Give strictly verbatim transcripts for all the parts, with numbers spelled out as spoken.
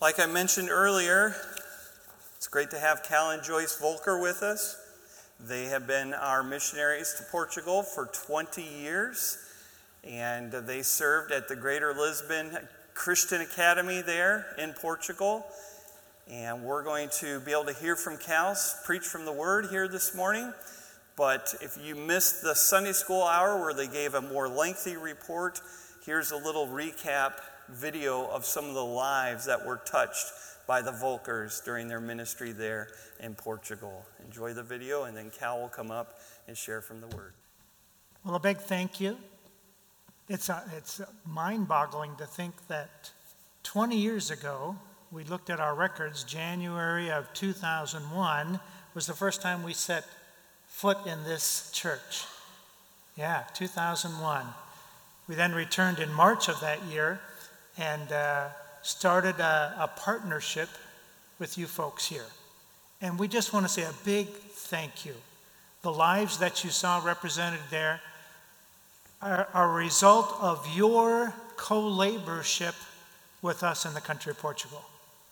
Like I mentioned earlier, it's great to have Cal and Joyce Volker with us. They have been our missionaries to Portugal for twenty years, and they served at the Greater Lisbon Christian Academy there in Portugal. And we're going to be able to hear from Cal preach from the Word here this morning. But if you missed the Sunday school hour where they gave a more lengthy report, here's a little recap video of some of the lives that were touched by the Volkers during their ministry there in Portugal. Enjoy the video, and then Cal will come up and share from the Word. Well, a big thank you. It's a, it's mind-boggling to think that twenty years ago, we looked at our records, January of two thousand one was the first time we set foot in this church. Yeah, two thousand one. We then returned in March of that year and uh, started a, a partnership with you folks here. And we just want to say a big thank you. The lives that you saw represented there are, are a result of your co-laborship with us in the country of Portugal.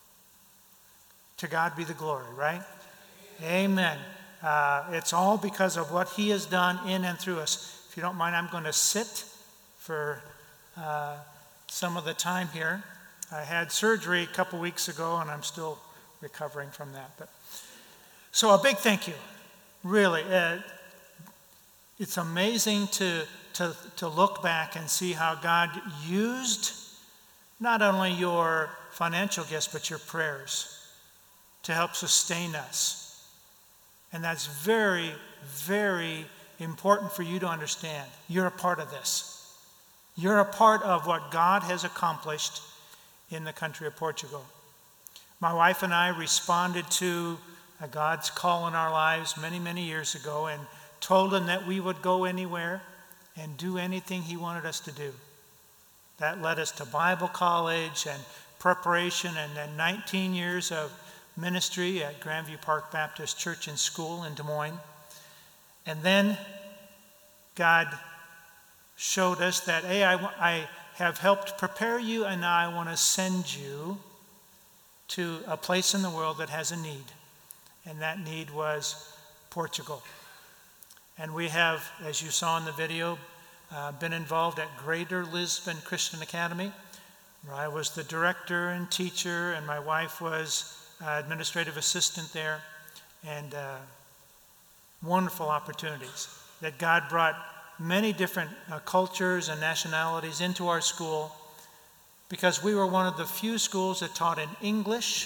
To God be the glory, right? Amen. Uh, it's all because of what He has done in and through us. If you don't mind, I'm going to sit for uh, some of the time here. I had surgery a couple weeks ago, and I'm still recovering from that. But so a big thank you. Really, uh, it's amazing to to to look back and see how God used not only your financial gifts but your prayers to help sustain us. And that's very, very important for you to understand. You're a part of this. You're a part of what God has accomplished in the country of Portugal. My wife and I responded to God's call in our lives many, many years ago and told Him that we would go anywhere and do anything He wanted us to do. That led us to Bible college and preparation, and then nineteen years of ministry at Grandview Park Baptist Church and School in Des Moines. And then God showed us that, hey, I, I have helped prepare you, and now I want to send you to a place in the world that has a need. And that need was Portugal. And we have, as you saw in the video, uh, been involved at Greater Lisbon Christian Academy, where I was the director and teacher, and my wife was uh, administrative assistant there. And uh, wonderful opportunities that God brought many different uh, cultures and nationalities into our school, because we were one of the few schools that taught in English.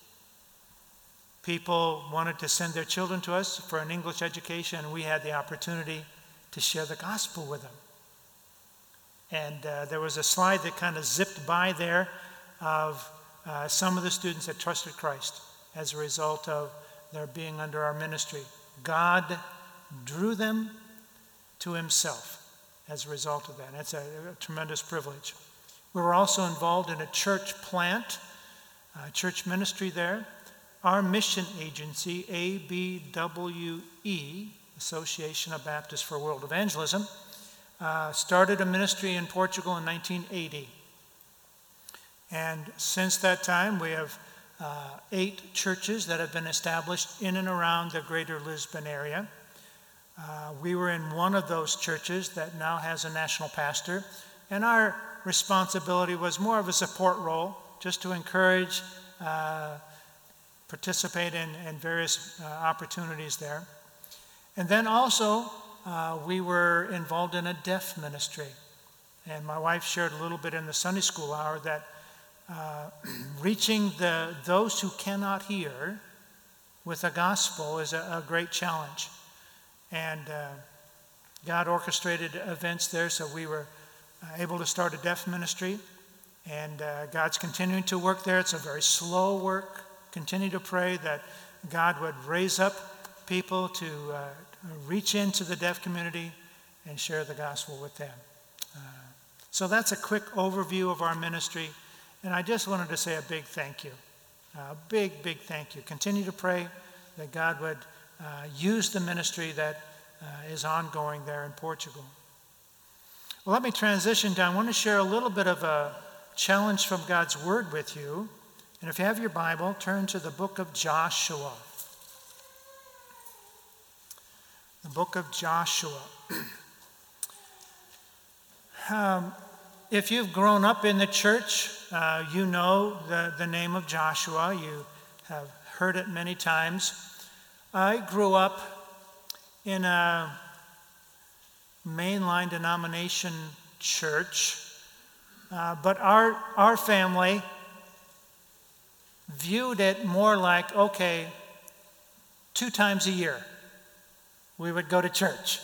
People wanted to send their children to us for an English education, and we had the opportunity to share the gospel with them. And uh, there was a slide that kind of zipped by there of uh, some of the students that trusted Christ as a result of their being under our ministry. God drew them to Himself as a result of that. That's a, a tremendous privilege. We were also involved in a church plant, a church ministry there. Our mission agency, A B W E, Association of Baptists for World Evangelism, uh, started a ministry in Portugal in nineteen eighty. And since that time, we have uh, eight churches that have been established in and around the Greater Lisbon area. Uh, we were in one of those churches that now has a national pastor, and our responsibility was more of a support role, just to encourage, uh, participate in, in various uh, opportunities there. And then also, uh, we were involved in a deaf ministry. And my wife shared a little bit in the Sunday school hour that uh, reaching the those who cannot hear with the gospel is a, a great challenge. And uh, God orchestrated events there, so we were uh, able to start a deaf ministry. And uh, God's continuing to work there. It's a very slow work. Continue to pray that God would raise up people to uh, reach into the deaf community and share the gospel with them. Uh, so that's a quick overview of our ministry. And I just wanted to say a big thank you. A big, big thank you. Continue to pray that God would Uh, use the ministry that uh, is ongoing there in Portugal. Well, let me transition down. I want to share a little bit of a challenge from God's Word with you And if you have your Bible, turn to the book of Joshua. The book of Joshua. um, if you've grown up in the church, uh, you know the, the name of Joshua. You have heard it many times. I grew up in a mainline denomination church, uh, but our our family viewed it more like, okay, two times a year we would go to church.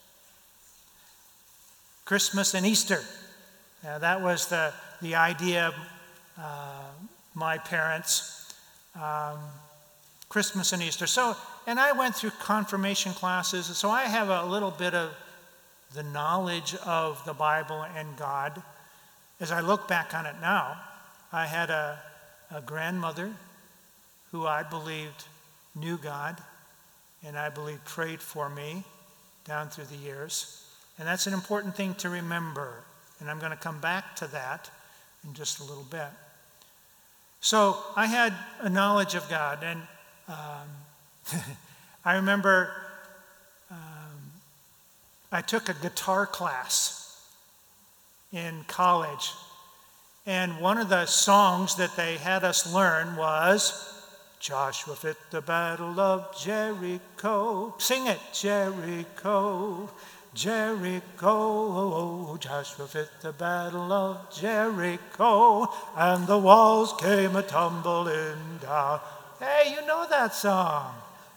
Christmas and Easter. Uh, that was the, the idea of uh, my parents. Um, Christmas and Easter. So, and I went through confirmation classes, so I have a little bit of the knowledge of the Bible and God. As I look back on it now, I had a a grandmother who I believed knew God, and I believe prayed for me down through the years. And that's an important thing to remember. And I'm going to come back to that in just a little bit. So I had a knowledge of God, and um, I remember um, I took a guitar class in college. And one of the songs that they had us learn was, Joshua fit the battle of Jericho. Sing it. Jericho, Jericho. Joshua fit the battle of Jericho. And the walls came a-tumbling down. Hey, you know that song.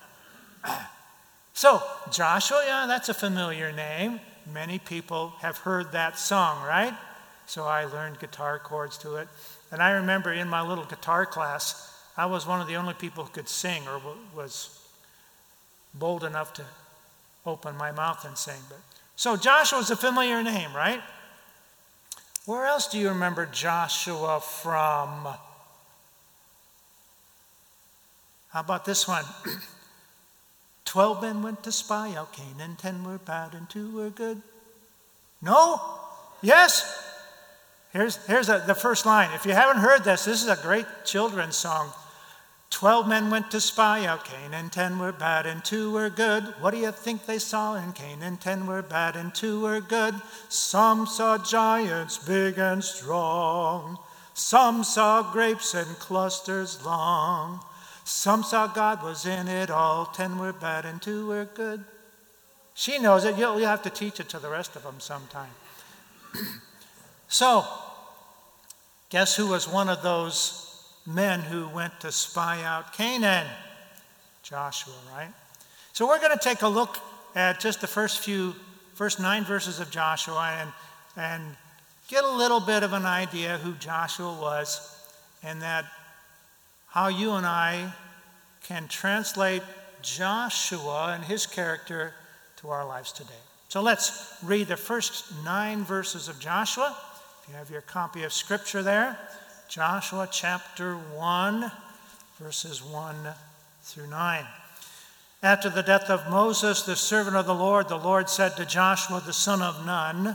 So, Joshua, yeah, that's a familiar name. Many people have heard that song, right? So I learned guitar chords to it. And I remember in my little guitar class, I was one of the only people who could sing or w- was bold enough to open my mouth and sing. But so Joshua's a familiar name, right? Where else do you remember Joshua from? How about this one? Twelve men went to spy out Canaan, ten were bad and two were good. No? Yes? Here's, here's a, the first line. If you haven't heard this, this is a great children's song. Twelve men went to spy out Canaan, ten were bad and two were good. What do you think they saw in Canaan? Ten were bad and two were good. Some saw giants big and strong. Some saw grapes in clusters long. Some saw God was in it all. Ten were bad and two were good. She knows it. You'll, you'll have to teach it to the rest of them sometime. So, guess who was one of those men who went to spy out Canaan? Joshua, right? So we're going to take a look at just the first few, first nine verses of Joshua and, and get a little bit of an idea who Joshua was and that how you and I can translate Joshua and his character to our lives today. So let's read the first nine verses of Joshua. If you have your copy of Scripture there, Joshua chapter one, verses one through nine. After the death of Moses, the servant of the Lord, the Lord said to Joshua, the son of Nun,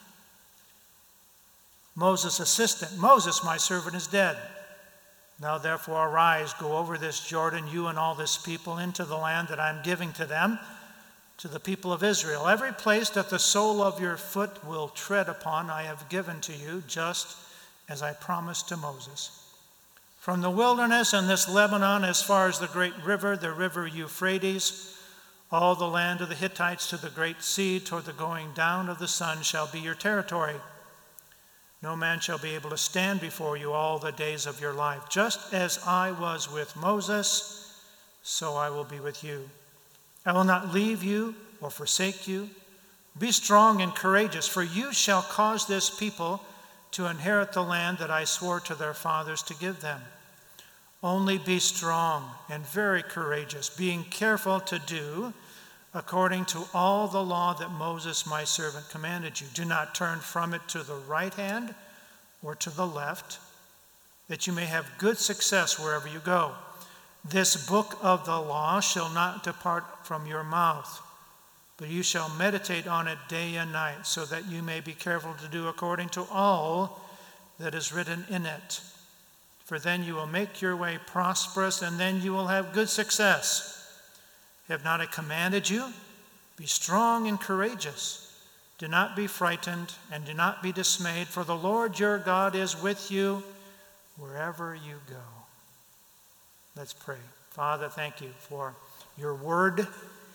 Moses' assistant, Moses, my servant, is dead. Now therefore arise, go over this Jordan, you and all this people, into the land that I am giving to them, to the people of Israel. Every place that the sole of your foot will tread upon, I have given to you, just as I promised to Moses. From the wilderness and this Lebanon, as far as the great river, the river Euphrates, all the land of the Hittites to the great sea, toward the going down of the sun, shall be your territory. No man shall be able to stand before you all the days of your life. Just as I was with Moses, so I will be with you. I will not leave you or forsake you. Be strong and courageous, for you shall cause this people to inherit the land that I swore to their fathers to give them. Only be strong and very courageous, being careful to do according to all the law that Moses my servant commanded you. Do not turn from it to the right hand or to the left, that you may have good success wherever you go. This book of the law shall not depart from your mouth, but you shall meditate on it day and night, so that you may be careful to do according to all that is written in it. for then you will make your way prosperous, and then you will have good success. Have not I commanded you? Be strong and courageous. Do not be frightened, and do not be dismayed, for the Lord your God is with you wherever you go. Let's pray. Father, thank you for your word.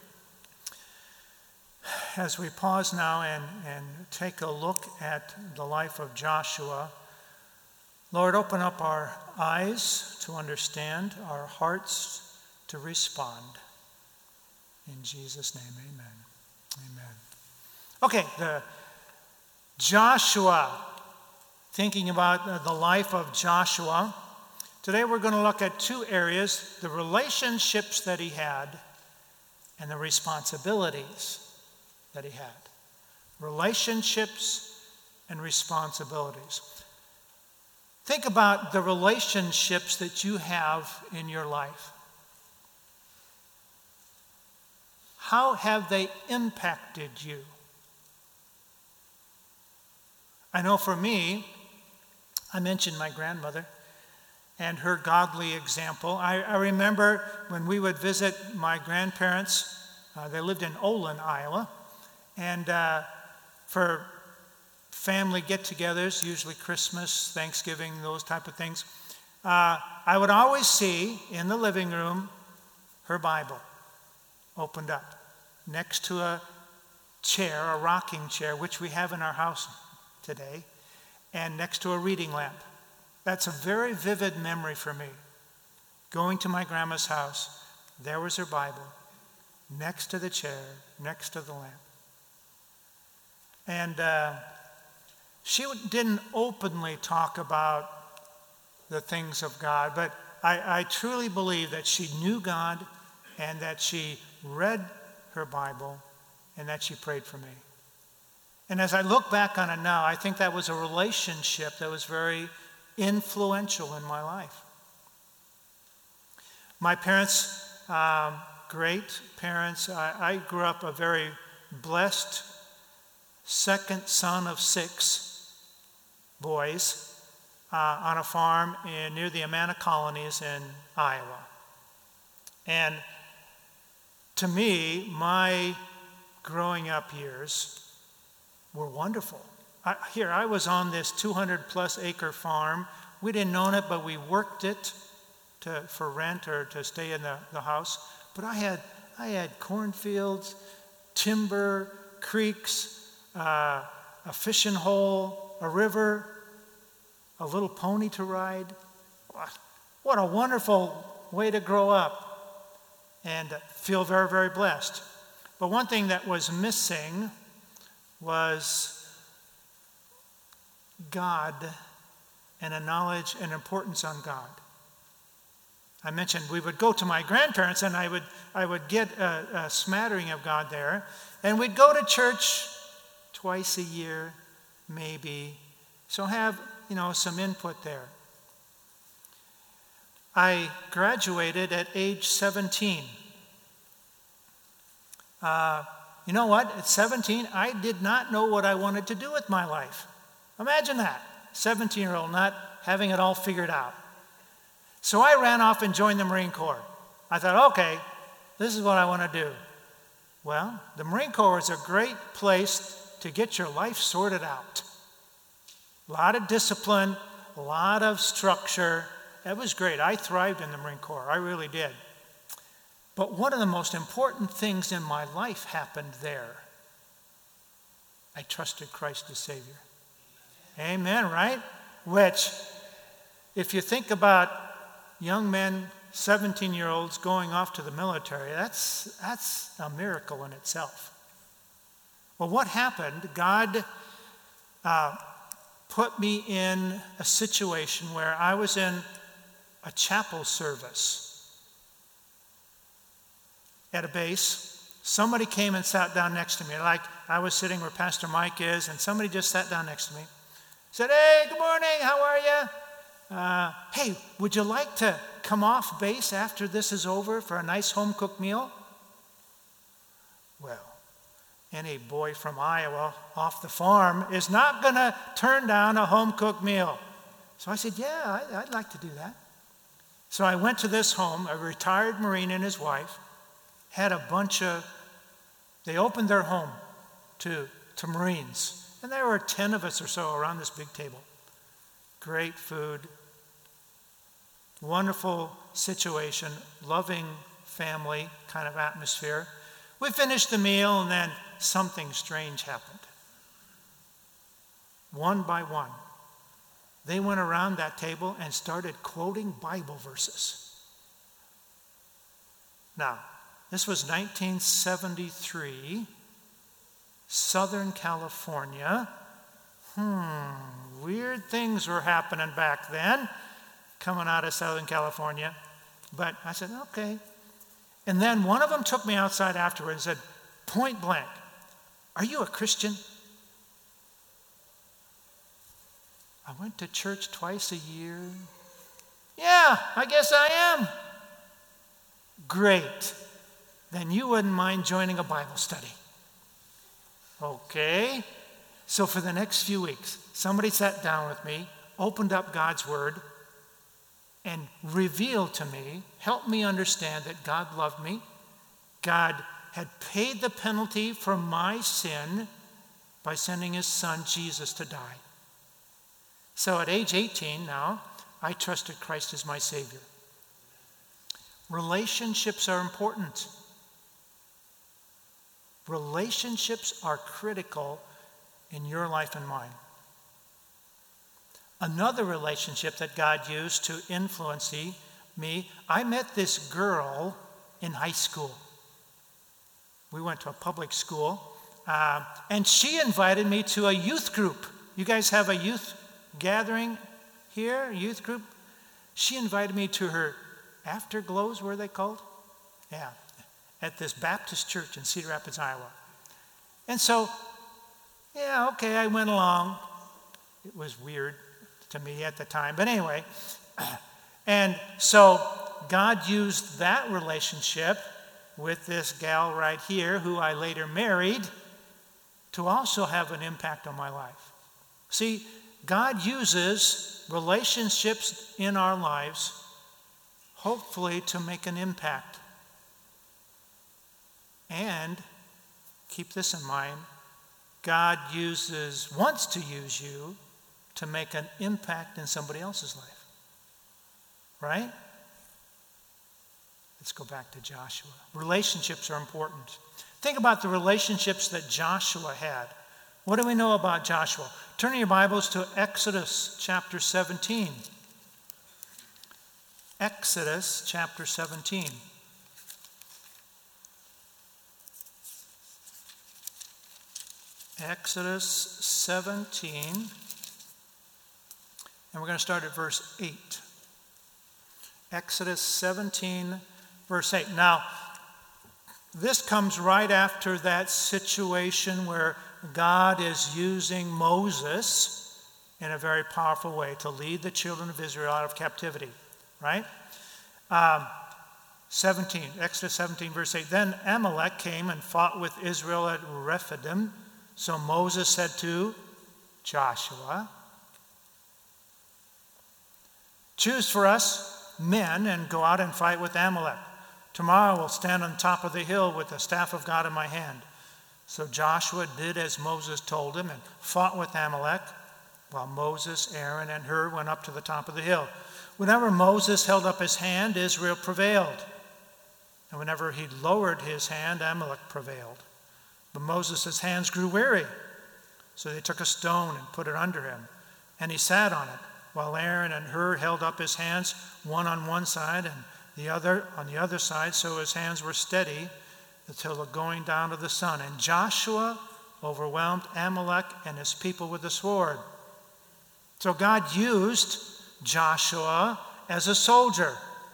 As we pause now and, and take a look at the life of Joshua, Lord, open up our eyes to understand, our hearts to respond. In Jesus' name, amen. Amen. Okay, the Joshua, thinking about the life of Joshua. Today we're going to look at two areas, the relationships that he had and the responsibilities that he had. Relationships and responsibilities. Think about the relationships that you have in your life. How have they impacted you? I know for me, I mentioned my grandmother and her godly example. I, I remember when we would visit my grandparents, uh, they lived in Olin, Iowa, and uh, for family get-togethers, usually Christmas, Thanksgiving, those type of things, uh, I would always see in the living room her Bible opened up next to a chair, a rocking chair, which we have in our house today, and next to a reading lamp. That's a very vivid memory for me. Going to my grandma's house, there was her Bible next to the chair, next to the lamp. And uh, she didn't openly talk about the things of God, but I, I truly believe that she knew God and that she read her Bible and that she prayed for me. And as I look back on it now, I think that was a relationship that was very influential in my life. My parents, um, great parents, I, I grew up a very blessed second son of six boys uh, on a farm in, near the Amana colonies in Iowa. And to me, my growing up years were wonderful. I, here, I was on this two hundred plus acre farm. We didn't own it, but we worked it to, for rent or to stay in the, the house. But I had, I had cornfields, timber, creeks, uh, a fishing hole, a river, a little pony to ride. What a wonderful way to grow up and feel very, very blessed. But one thing that was missing was God and a knowledge and importance on God. I mentioned we would go to my grandparents and I would I would get a, a smattering of God there, and we'd go to church twice a year, maybe, so have, you know, some input there. I graduated at age seventeen. Uh, you know what? At seventeen, I did not know what I wanted to do with my life. Imagine that, seventeen-year-old not having it all figured out. So I ran off and joined the Marine Corps. I thought, okay, this is what I want to do. Well, the Marine Corps is a great place to get your life sorted out. A lot of discipline, a lot of structure. It was great. I thrived in the Marine Corps. I really did. But one of the most important things in my life happened there. I trusted Christ as Savior. Amen, right? Which, if you think about young men, seventeen-year-olds going off to the military, that's, that's a miracle in itself. Well, what happened? God uh, put me in a situation where I was in a chapel service at a base. Somebody came and sat down next to me, like I was sitting where Pastor Mike is, and somebody just sat down next to me. Said, hey, good morning, how are you? Uh, hey, would you like to come off base after this is over for a nice home-cooked meal? Well, any boy from Iowa off the farm is not going to turn down a home-cooked meal. So I said, yeah, I, I'd like to do that. So I went to this home, a retired Marine and his wife, had a bunch of, they opened their home to, to Marines. And there were ten of us or so around this big table. Great food, wonderful situation, loving family kind of atmosphere. We finished the meal and then something strange happened. One by one, they went around that table and started quoting Bible verses. Now, this was nineteen seventy-three, Southern California. Hmm, weird things were happening back then, coming out of Southern California. But I said, okay. And then one of them took me outside afterward and said, point blank, are you a Christian? I went to church twice a year. Yeah, I guess I am. Great. Then you wouldn't mind joining a Bible study. Okay. So for the next few weeks, somebody sat down with me, opened up God's Word, and revealed to me, helped me understand that God loved me. God had paid the penalty for my sin by sending his son Jesus to die. So at age eighteen now, I trusted Christ as my Savior. Relationships are important. Relationships are critical in your life and mine. Another relationship that God used to influence me, I met this girl in high school. We went to a public school, uh, and she invited me to a youth group. You guys have a youth gathering here, a youth group? She invited me to her afterglows, were they called? Yeah, at this Baptist church in Cedar Rapids, Iowa. And so, yeah, okay, I went along. It was weird to me at the time, but anyway. And so God used that relationship with this gal right here, who I later married, to also have an impact on my life. See, God uses relationships in our lives, hopefully to make an impact. And keep this in mind, God uses, wants to use you to make an impact in somebody else's life. Right? Let's go back to Joshua. Relationships are important. Think about the relationships that Joshua had. What do we know about Joshua? Turn your Bibles to Exodus chapter seventeen. Exodus chapter seventeen. Exodus seventeen. And we're going to start at verse eight. Exodus seventeen, verse eight. Now, this comes right after that situation where God is using Moses in a very powerful way to lead the children of Israel out of captivity, right? Um, seventeen, Exodus seventeen, verse eight. Then Amalek came and fought with Israel at Rephidim. So Moses said to Joshua, choose for us men and go out and fight with Amalek. Tomorrow we'll stand on top of the hill with the staff of God in my hand. So Joshua did as Moses told him and fought with Amalek, while Moses, Aaron, and Hur went up to the top of the hill. Whenever Moses held up his hand, Israel prevailed. And whenever he lowered his hand, Amalek prevailed. But Moses' hands grew weary. So they took a stone and put it under him, and he sat on it, while Aaron and Hur held up his hands, one on one side and the other on the other side, so his hands were steady until the going down of the sun. And Joshua overwhelmed Amalek and his people with the sword. So God used Joshua as a soldier.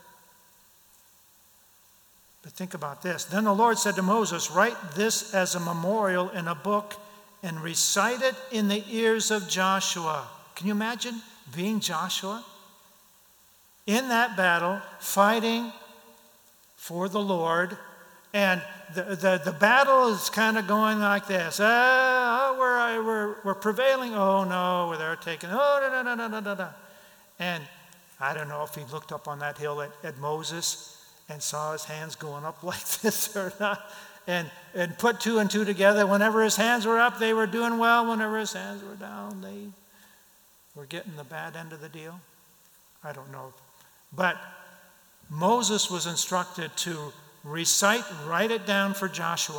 But think about this. Then the Lord said to Moses, write this as a memorial in a book and recite it in the ears of Joshua. Can you imagine being Joshua in that battle, fighting for the Lord? And the, the, the battle is kind of going like this. Ah, oh, we're, we're, we're prevailing. Oh, no, they're taking. Oh, no, no, no, no, no, no. And I don't know if he looked up on that hill at, at Moses and saw his hands going up like this or not, and, and put two and two together. Whenever his hands were up, they were doing well. Whenever his hands were down, they were getting the bad end of the deal. I don't know. But Moses was instructed to recite, write it down for Joshua.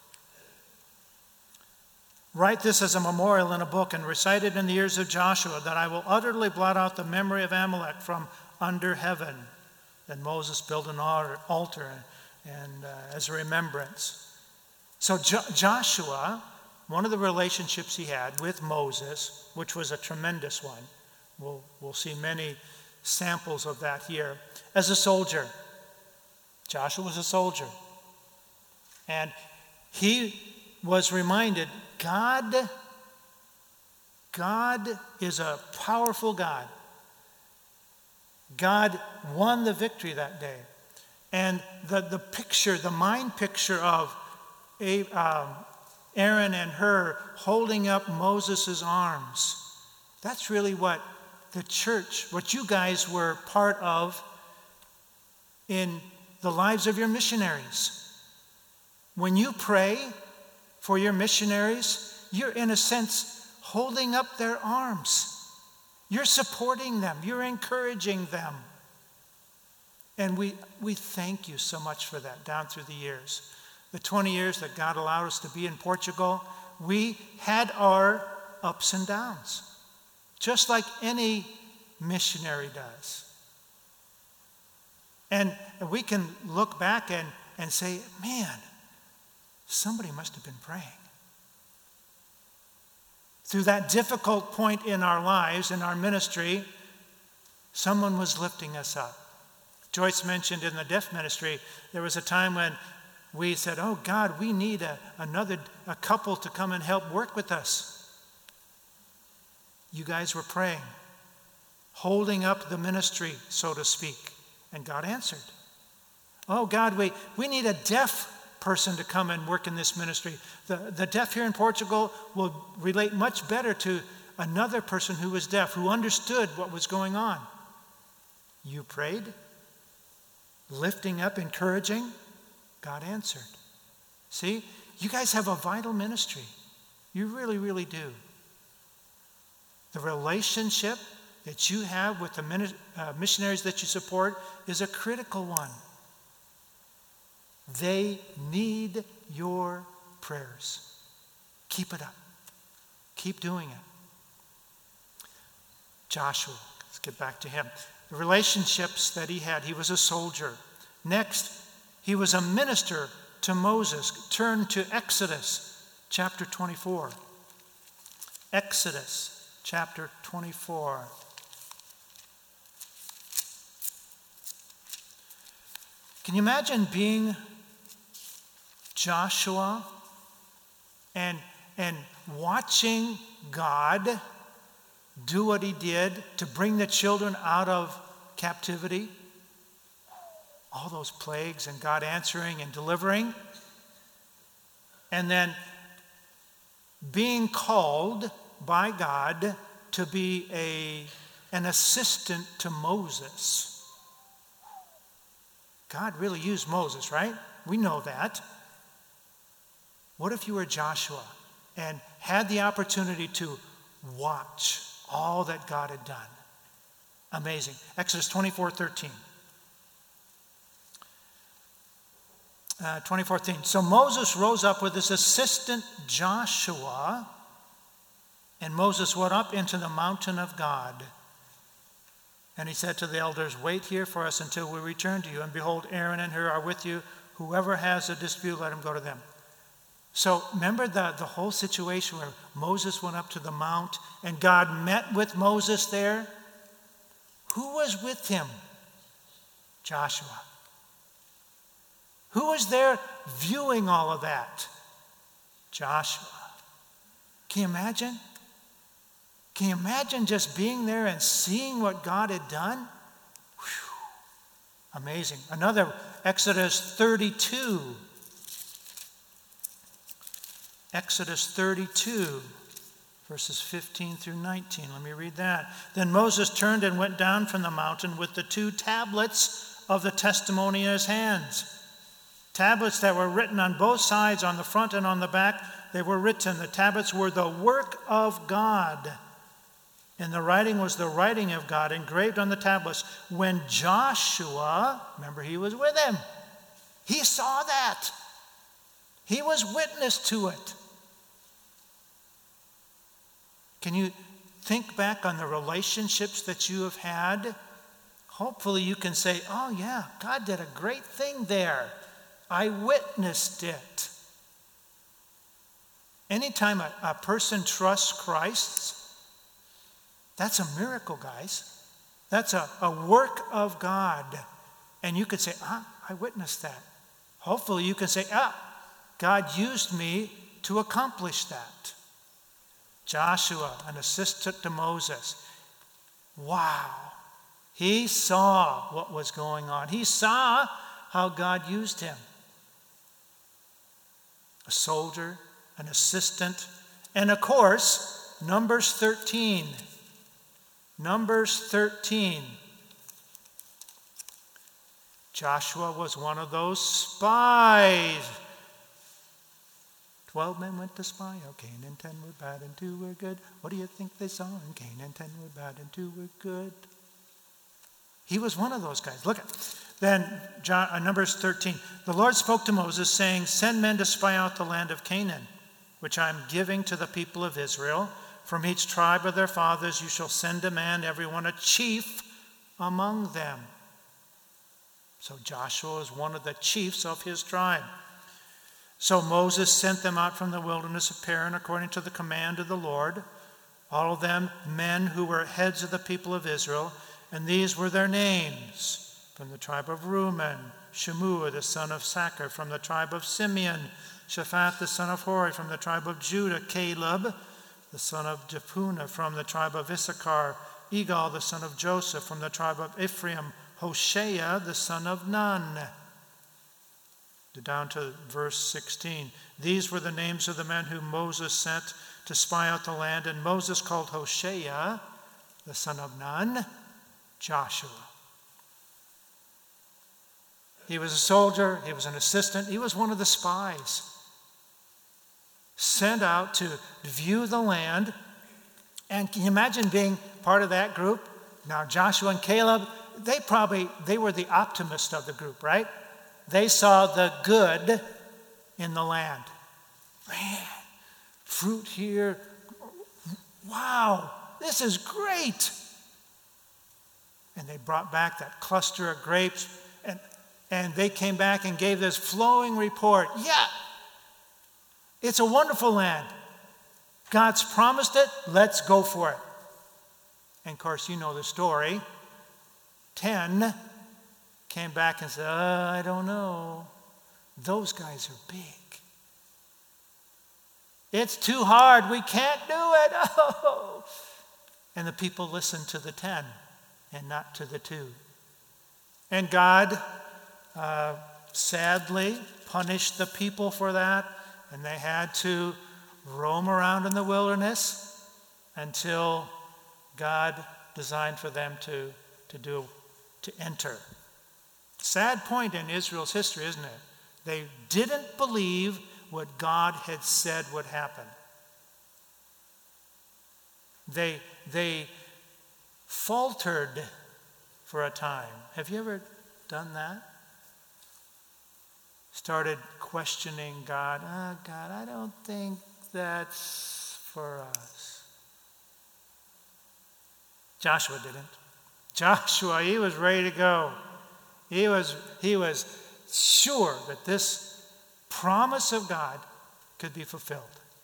Write this as a memorial in a book and recite it in the ears of Joshua, that I will utterly blot out the memory of Amalek from under heaven. Then Moses built an altar and uh, as a remembrance. So jo- Joshua, one of the relationships he had with Moses, which was a tremendous one, we'll, we'll see many samples of that here, as a soldier. Joshua was a soldier. And he was reminded, God, God is a powerful God. God won the victory that day. And the, the picture, the mind picture of a, um, Aaron and Hur holding up Moses' arms, that's really what the church, what you guys were part of in the lives of your missionaries. When you pray for your missionaries, you're in a sense holding up their arms. You're supporting them. You're encouraging them. And we, we thank you so much for that down through the years. The twenty years that God allowed us to be in Portugal, we had our ups and downs, just like any missionary does. And we can look back and, and say, man, somebody must have been praying. Through that difficult point in our lives, in our ministry, someone was lifting us up. Joyce mentioned in the deaf ministry, there was a time when we said, oh God, we need a, another a couple to come and help work with us. You guys were praying, holding up the ministry, so to speak, and God answered. Oh God, we, we need a deaf person to come and work in this ministry. The, the deaf here in Portugal will relate much better to another person who was deaf, who understood what was going on. You prayed, lifting up, encouraging, God answered. See, you guys have a vital ministry. You really, really do. The relationship that you have with the uh, missionaries that you support is a critical one. They need your prayers. Keep it up. Keep doing it. Joshua, let's get back to him. The relationships that he had, he was a soldier. Next, he was a minister to Moses. Turn to Exodus chapter twenty-four. Exodus chapter twenty-four. Can you imagine being Joshua and, and watching God do what he did to bring the children out of captivity? All those plagues and God answering and delivering. And then being called by God to be a, an assistant to Moses. God really used Moses, right? We know that. What if you were Joshua and had the opportunity to watch all that God had done? Amazing. Exodus twenty-four thirteen. Uh, twenty-four thirteen. So Moses rose up with his assistant Joshua, and Moses went up into the mountain of God. And he said to the elders, wait here for us until we return to you. And behold, Aaron and Hur are with you. Whoever has a dispute, let him go to them. So remember the, the whole situation where Moses went up to the mount and God met with Moses there? Who was with him? Joshua. Who was there viewing all of that? Joshua. Can you imagine? Can you imagine just being there and seeing what God had done? Whew. Amazing. Another, Exodus thirty-two. Exodus thirty-two. verses fifteen through nineteen. Let me read that. Then Moses turned and went down from the mountain with the two tablets of the testimony in his hands. Tablets that were written on both sides, on the front and on the back. They were written. The tablets were the work of God. And the writing was the writing of God engraved on the tablets. When Joshua, remember he was with him, he saw that. He was witness to it. Can you think back on the relationships that you have had? Hopefully you can say, oh yeah, God did a great thing there. I witnessed it. Anytime a, a person trusts Christ, that's a miracle, guys. That's a, a work of God. And you could say, ah, I witnessed that. Hopefully you can say, ah, God used me to accomplish that. Joshua, an assistant to Moses. Wow. He saw what was going on. He saw how God used him. A soldier, an assistant, and of course, Numbers thirteen. Numbers thirteen. Joshua was one of those spies. Twelve men went to spy. Oh, Canaan, ten were bad and two were good. What do you think they saw? In Canaan, ten were bad and two were good. He was one of those guys. Look at then John, uh, Numbers thirteen. The Lord spoke to Moses, saying, send men to spy out the land of Canaan, which I am giving to the people of Israel. From each tribe of their fathers you shall send a man, everyone a chief among them. So Joshua is one of the chiefs of his tribe. So Moses sent them out from the wilderness of Paran according to the command of the Lord, all of them men who were heads of the people of Israel, and these were their names. From the tribe of Reuben, Shemua the son of Sacher. From the tribe of Simeon, Shaphat the son of Hori. From the tribe of Judah, Caleb the son of Jephunneh. From the tribe of Issachar, Egal the son of Joseph. From the tribe of Ephraim, Hoshea the son of Nun. Down to verse sixteen. These were the names of the men whom Moses sent to spy out the land. And Moses called Hoshea the son of Nun, Joshua. He was a soldier. He was an assistant. He was one of the spies sent out to view the land. And can you imagine being part of that group? Now, Joshua and Caleb, they probably, they were the optimist of the group, right? They saw the good in the land. Man, fruit here. Wow, this is great. And they brought back that cluster of grapes, and, and they came back and gave this flowing report. Yeah, it's a wonderful land. God's promised it. Let's go for it. And of course, you know the story. Ten came back and said, uh, I don't know. Those guys are big. It's too hard. We can't do it. Oh. And the people listened to the ten and not to the two. And God uh, sadly punished the people for that. And they had to roam around in the wilderness until God designed for them to, to do, to enter. Sad point in Israel's history, isn't it? They didn't believe what God had said would happen. They, they faltered for a time. Have you ever done that? Started questioning God. Oh, God, I don't think that's for us. Joshua didn't. Joshua, he was ready to go. He was, he was sure that this promise of God could be fulfilled.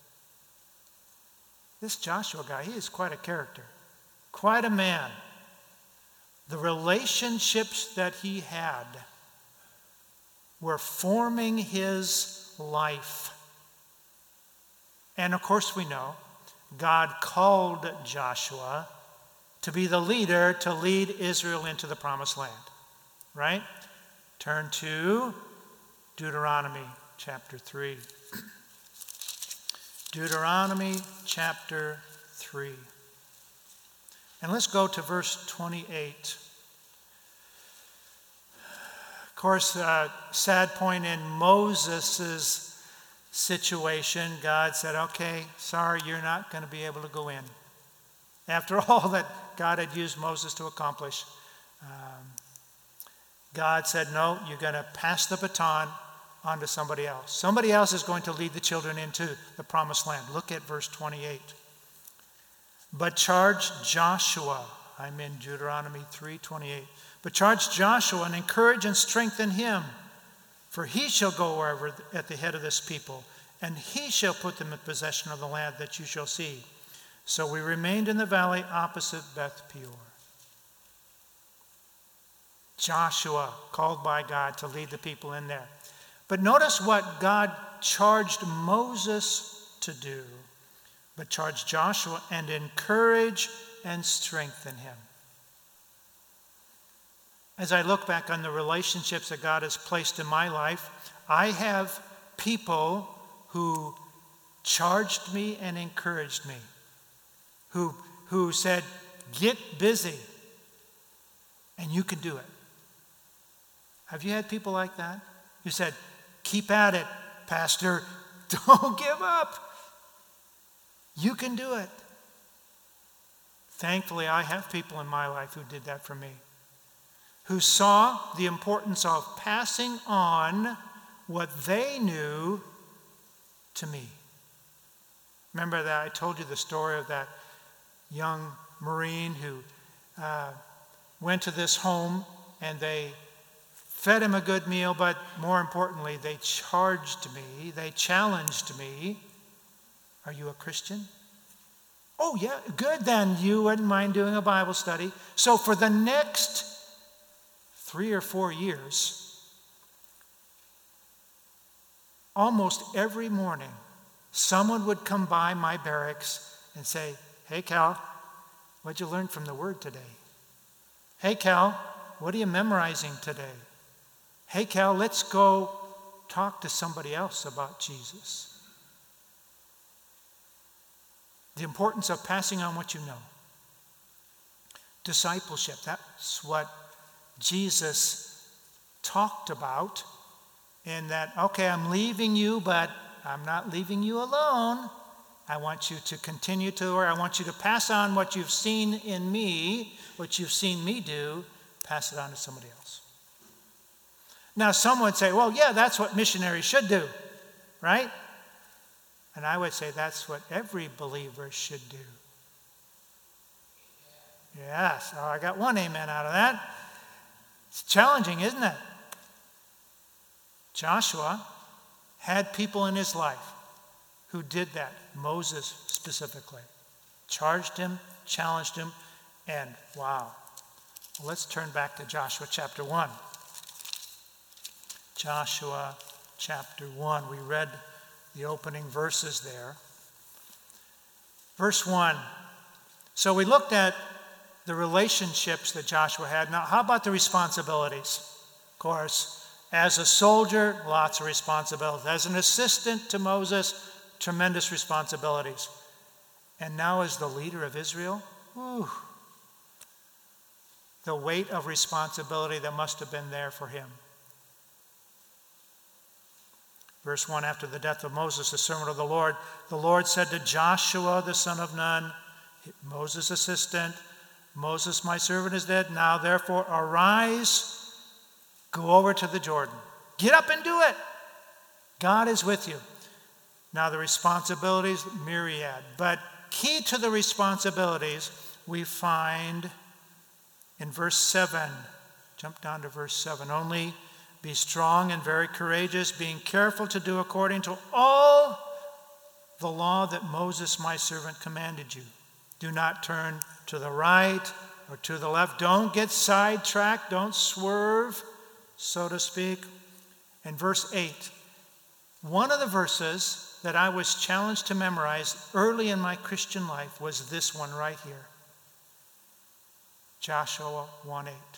This Joshua guy, he is quite a character, quite a man. The relationships that he had were forming his life. And of course we know God called Joshua to be the leader to lead Israel into the promised land. Right? Turn to Deuteronomy chapter three. Deuteronomy chapter free. And let's go to verse twenty-eight. Of course, uh, sad point in Moses' situation, God said, okay, sorry, you're not going to be able to go in. After all that God had used Moses to accomplish, um, God said, no, you're going to pass the baton on to somebody else. Somebody else is going to lead the children into the promised land. Look at verse twenty-eight. But charge Joshua, I'm in Deuteronomy three twenty-eight. But charge Joshua and encourage and strengthen him, for he shall go wherever at the head of this people, and he shall put them in possession of the land that you shall see. So we remained in the valley opposite Beth Peor. Joshua, called by God to lead the people in there. But notice what God charged Moses to do. But charge Joshua and encourage and strengthen him. As I look back on the relationships that God has placed in my life, I have people who charged me and encouraged me, who, who said, get busy, and you can do it. Have you had people like that? Who said, keep at it, Pastor, don't give up. You can do it. Thankfully, I have people in my life who did that for me, who saw the importance of passing on what they knew to me. Remember that I told you the story of that young Marine who uh, went to this home and they fed him a good meal, but more importantly, they charged me, they challenged me. Are you a Christian? Oh, yeah, good then. You wouldn't mind doing a Bible study. So for the next three or four years, almost every morning, someone would come by my barracks and say, hey, Cal, what'd you learn from the Word today? Hey, Cal, what are you memorizing today? Hey, Cal, let's go talk to somebody else about Jesus. The importance of passing on what you know. Discipleship, that's what Jesus talked about in that, okay, I'm leaving you, but I'm not leaving you alone. I want you to continue to, or I want you to pass on what you've seen in me, what you've seen me do, pass it on to somebody else. Now, some would say, well, yeah, that's what missionaries should do, right? And I would say that's what every believer should do. Yes, oh, I got one amen out of that. It's challenging, isn't it? Joshua had people in his life who did that. Moses specifically. Charged him, challenged him, and wow. Well, let's turn back to Joshua chapter one. Joshua chapter one. We read the opening verses there. Verse one. So we looked at the relationships that Joshua had. Now, how about the responsibilities? Of course, as a soldier, lots of responsibilities. As an assistant to Moses, tremendous responsibilities. And now as the leader of Israel, whew, the weight of responsibility that must have been there for him. Verse one, after the death of Moses, the servant of the Lord, the Lord said to Joshua, the son of Nun, Moses' assistant, Moses, my servant, is dead. Now, therefore, arise, go over to the Jordan. Get up and do it. God is with you. Now, the responsibilities, myriad. But key to the responsibilities we find in verse seven. Jump down to verse seven. Only be strong and very courageous, being careful to do according to all the law that Moses, my servant, commanded you. Do not turn to the right or to the left. Don't get sidetracked. Don't swerve, so to speak. And verse eight. One of the verses that I was challenged to memorize early in my Christian life was this one right here. Joshua one eight.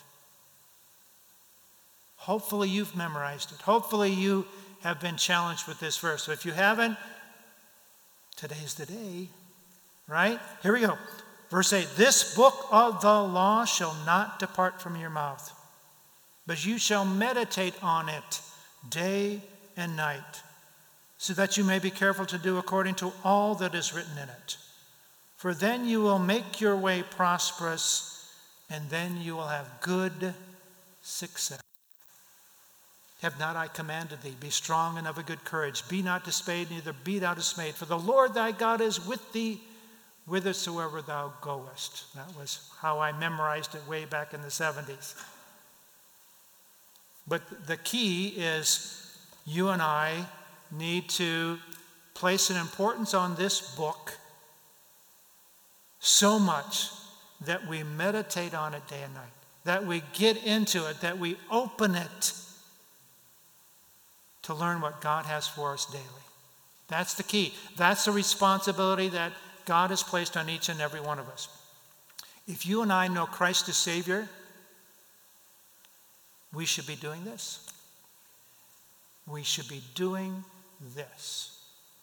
Hopefully you've memorized it. Hopefully you have been challenged with this verse. So if you haven't, today's the day. right? Here we go. Verse eight, this book of the law shall not depart from your mouth, but you shall meditate on it day and night, so that you may be careful to do according to all that is written in it. For then you will make your way prosperous, and then you will have good success. Have not I commanded thee? Be strong and of a good courage. Be not dismayed, neither be thou dismayed. For the Lord thy God is with thee, whithersoever thou goest. That was how I memorized it way back in the seventies. But the key is you and I need to place an importance on this book so much that we meditate on it day and night, that we get into it, that we open it to learn what God has for us daily. That's the key. That's the responsibility that God has placed on each and every one of us. If you and I know Christ as Savior, we should be doing this. We should be doing this.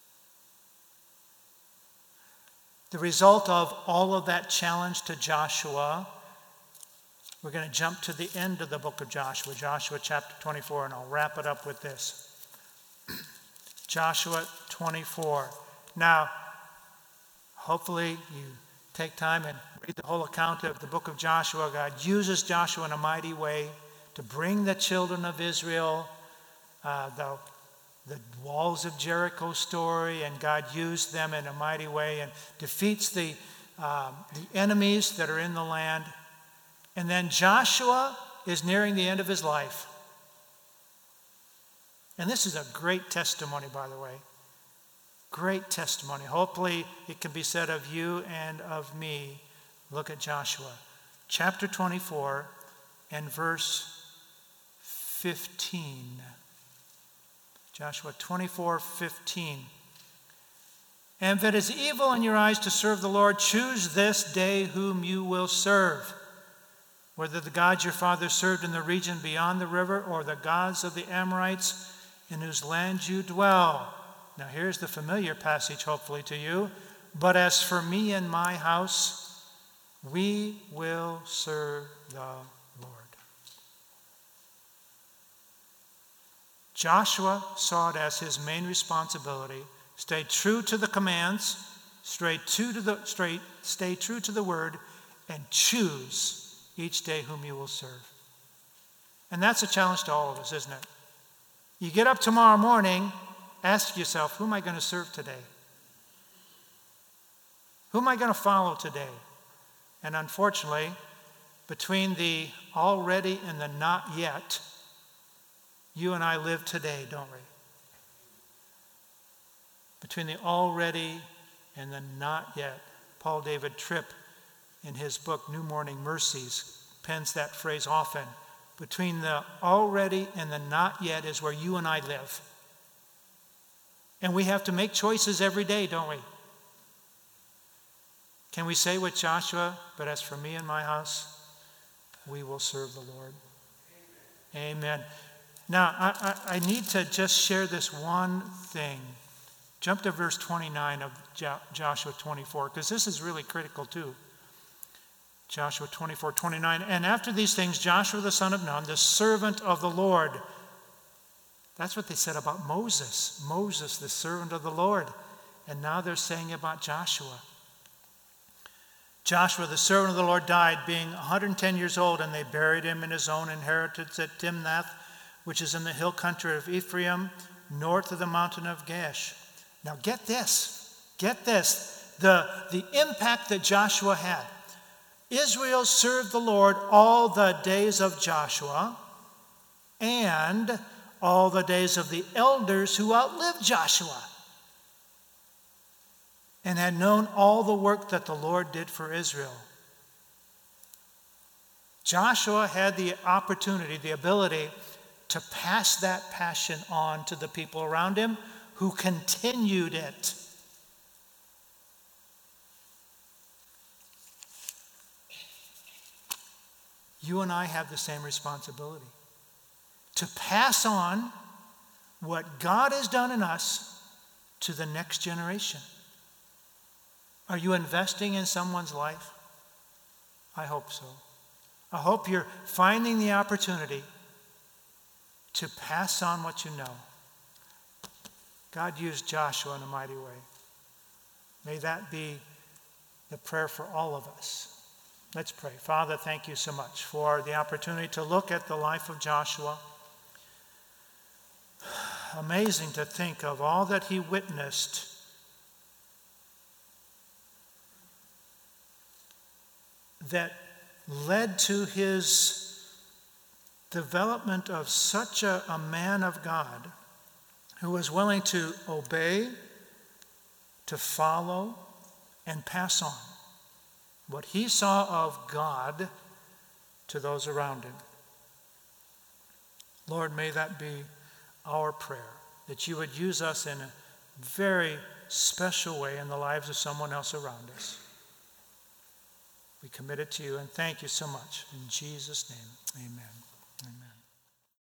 The result of all of that challenge to Joshua, we're going to jump to the end of the book of Joshua, Joshua chapter twenty-four, and I'll wrap it up with this. Joshua twenty-four. Now, hopefully you take time and read the whole account of the book of Joshua. God uses Joshua in a mighty way to bring the children of Israel, uh, the, the walls of Jericho story, and God used them in a mighty way and defeats the, um, the enemies that are in the land. And then Joshua is nearing the end of his life. And this is a great testimony, by the way. Great testimony. Hopefully it can be said of you and of me. Look at Joshua chapter twenty-four and verse fifteen. Joshua twenty-four fifteen. And if it is evil in your eyes to serve the Lord, choose this day whom you will serve, whether the gods your fathers served in the region beyond the river or the gods of the Amorites in whose land you dwell. Now here's the familiar passage, hopefully, to you. But as for me and my house, we will serve the Lord. Joshua saw it as his main responsibility. Stay true to the commands, stay true to the, straight, stay true to the word, and choose each day whom you will serve. And that's a challenge to all of us, isn't it? You get up tomorrow morning, ask yourself, who am I going to serve today? Who am I going to follow today? And unfortunately, between the already and the not yet, you and I live today, don't we? Between the already and the not yet. Paul David Tripp, in his book, New Morning Mercies, pens that phrase often. Between the already and the not yet is where you and I live. And we have to make choices every day, don't we? Can we say with Joshua, but as for me and my house, we will serve the Lord? Amen. Amen. Now, I, I, I need to just share this one thing. Jump to verse twenty-nine of jo- Joshua twenty-four, because this is really critical too. Joshua twenty-four, twenty-nine. And after these things, Joshua the son of Nun, the servant of the Lord. That's what they said about Moses. Moses, the servant of the Lord. And now they're saying about Joshua. Joshua, the servant of the Lord, died being one hundred ten years old, and they buried him in his own inheritance at Timnath, which is in the hill country of Ephraim, north of the mountain of Gash. Now get this. Get this. The, the impact that Joshua had. Israel served the Lord all the days of Joshua and all the days of the elders who outlived Joshua and had known all the work that the Lord did for Israel. Joshua had the opportunity, the ability to pass that passion on to the people around him who continued it. You and I have the same responsibility to pass on what God has done in us to the next generation. Are you investing in someone's life? I hope so. I hope you're finding the opportunity to pass on what you know. God used Joshua in a mighty way. May that be the prayer for all of us. Let's pray. Father, thank you so much for the opportunity to look at the life of Joshua. Amazing to think of all that he witnessed that led to his development of such a, a man of God who was willing to obey, to follow, and pass on what he saw of God to those around him. Lord, may that be our prayer, that you would use us in a very special way in the lives of someone else around us. We commit it to you and thank you so much. In Jesus' name, amen.